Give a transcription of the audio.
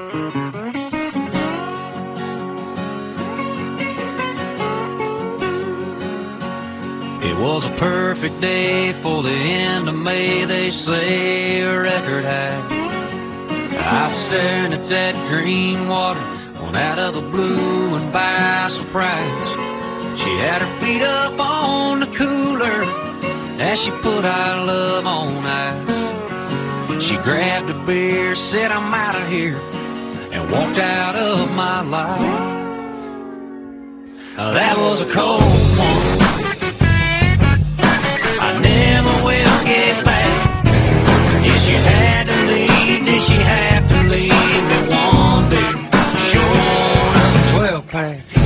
It was a perfect day for the end of May, they say, a record high. I was staring at that green water, one out of the blue and by surprise. She had her feet up on the cooler as she put our love on ice. She grabbed a beer, said, "I'm out of here," and walked out of my life. That was a cold one. I never will get back. If she had to leave, did she have to leave with one big short 12-pack?